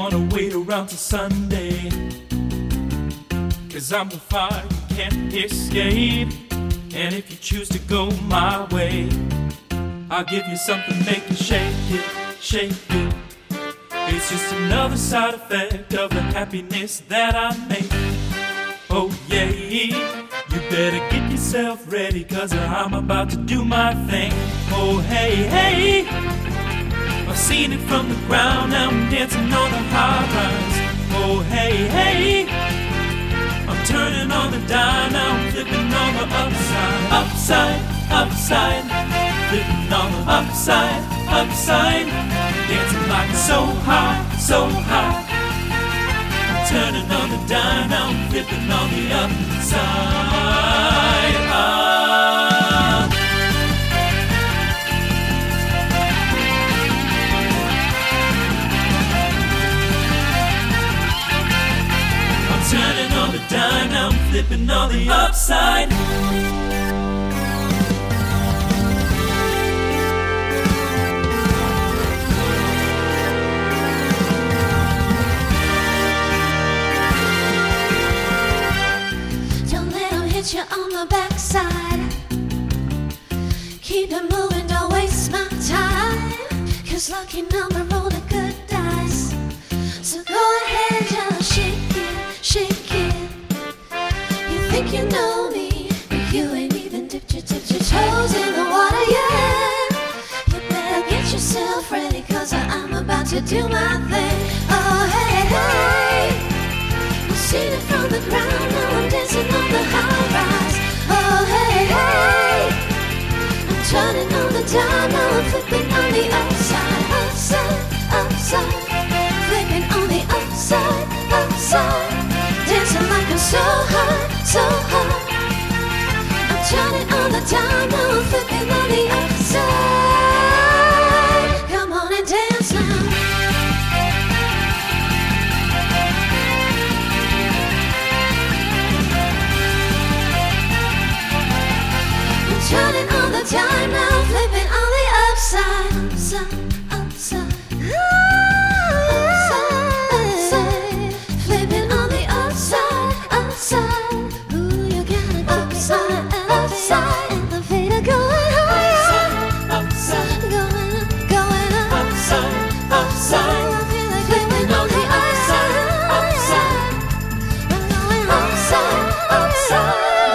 wanna wait around till Sunday, 'cause I'm on fire, you can't escape. And if you choose to go my way, I'll give you something, make you shake it, shake it. It's just another side effect of the happiness that I make. Oh yeah, you better get yourself ready, 'cause I'm about to do my thing. Oh hey, hey, I've seen it from the ground, now I'm dancing on the high rise. Oh hey, hey, I'm turning on the dime, now I'm flipping on the upside. Upside, upside, flipping on the upside, upside. Dancing like so high, so high. I'm turning on the dime, now I'm flipping on the upside. I'm turning on the dime, now I'm flipping on the upside. You on the backside, keep it moving, don't waste my time, 'cause lucky number roll the good dice. So go ahead, just shake it, shake it. You think you know me, but you ain't even dipped your toes in the water yet. You better get yourself ready, 'cause I'm about to do my thing. Oh hey, hey, I've seen it from the ground, now I'm dancing on the high rise. Oh hey, hey, I'm turning on the dime, now I'm flipping on the upside. Upside, upside, flipping on the upside, upside. Dancing like I'm so high, so high. I'm turning on the dime, now I'm flipping on the upside. Come on and dance now. Turning on the dime, now flipping on the upside, upside, upside, upside, flipping on the upside, upside. Ooh, you got it upside, upside, and the feet are going higher, upside, going up, upside, upside. I feel like flipping on the upside, upside, I'm going upside, upside.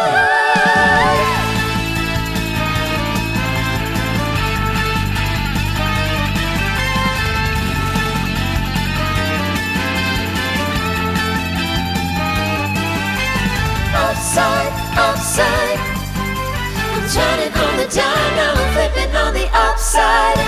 Upside, upside, I'm turning on the dime, now I'm flipping on the upside.